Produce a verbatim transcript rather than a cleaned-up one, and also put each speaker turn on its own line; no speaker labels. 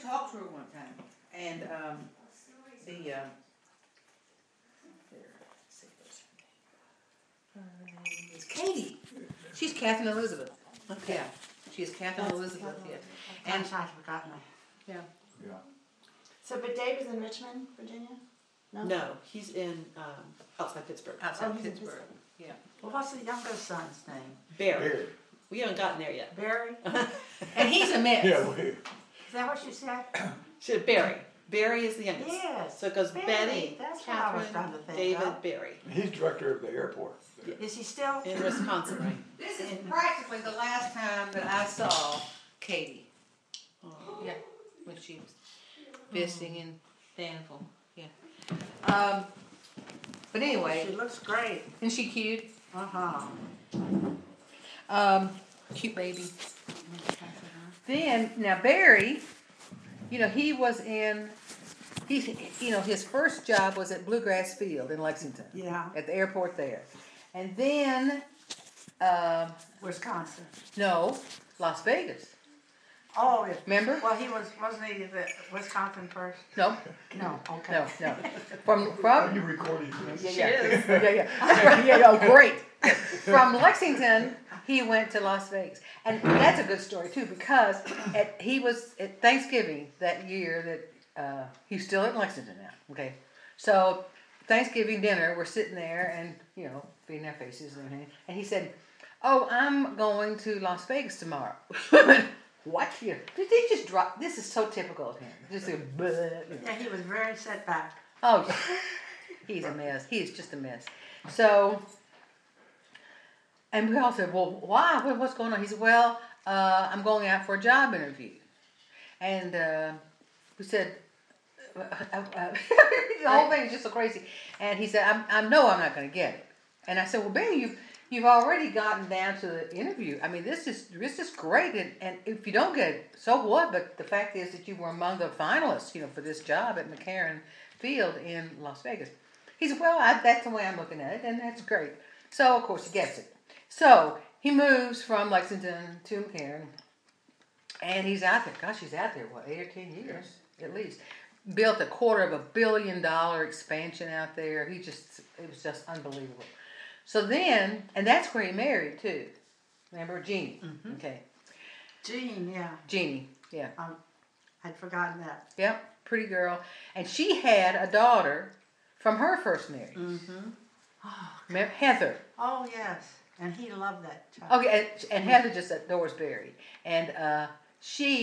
talked to her one time, and um, the um, there, let's see, her name is Katie. She's Catherine Elizabeth.
Okay.
Yeah, she is Catherine
That's
Elizabeth.
Catherine.
Yeah, and
Gosh, I'd forgotten her.
yeah.
Yeah.
So, but Dave is in Richmond, Virginia? No?
No, he's in um, outside Pittsburgh.
Outside
Oh, he's in
Pittsburgh.
Pittsburgh.
Yeah.
Well, what's the younger son's name?
Barry.
Barry.
We haven't gotten there yet.
Barry?
And he's a mess.
Yeah, we,
Is that what you said?
So Barry. Barry is the youngest.
Yes.
So it goes
Barry,
Betty,
that's what I was
Catherine,
trying to think
David,
of.
Barry.
he's director of the airport.
Is he still?
In Wisconsin, right?
This is practically the last time that I saw Katie.
Oh.
Yeah, when she was visiting in Danville. Yeah. Um, but anyway,
She looks great.
isn't she cute?
Uh-huh.
Um, cute baby. Then now Barry, you know he was in. He's you know his first job was at Bluegrass Field in Lexington.
Yeah.
At the airport there, and then um,
Wisconsin.
no, Las Vegas.
Oh, yeah.
Remember?
Well, he was, wasn't he the Wisconsin first?
No,
No, okay.
no, no. From
Are
from
you recording this?
yeah, yeah, yeah, yeah, yeah. Oh, great. From Lexington, he went to Las Vegas, and that's a good story too because at, he was at Thanksgiving that year that uh, he's still in Lexington now. Okay, so Thanksgiving dinner, we're sitting there and you know feeding our faces and everything, and he said, "Oh, I'm going to Las Vegas tomorrow." What? Yeah. Did they just drop? This is so typical of him. Just a, you know.
Yeah, he was very set back.
Oh, he's a mess. He is just a mess. So, and we all said, well, why? What- What's going on? He said, well, uh, I'm going out for a job interview. And uh, we said, uh, uh, uh, the whole thing is just so crazy. And he said, I, I know I'm not going to get it. And I said, well, Ben, you've, you've already gotten down to the interview. I mean, this is this is great. And, and if you don't get it, so what? But the fact is that you were among the finalists, you know, for this job at McCarran Field in Las Vegas. He said, well, I, that's the way I'm looking at it, and that's great. So, of course, he gets it. So, he moves from Lexington to McCarran, and he's out there. Gosh, he's out there, what, eight or ten years at least. Built a quarter of a billion dollar expansion out there. He just, it was just unbelievable. So then, and that's where he married, too. Remember, Jeannie?
Mhm.
Okay.
Jean, yeah.
Jeannie, yeah.
Um, I'd forgotten that.
Yep, pretty girl. And she had a daughter from her first marriage.
Mm-hmm. Oh,
Remember? Heather.
oh, yes. And he loved that child.
Okay, and, and Heather just adores Barry. And uh, she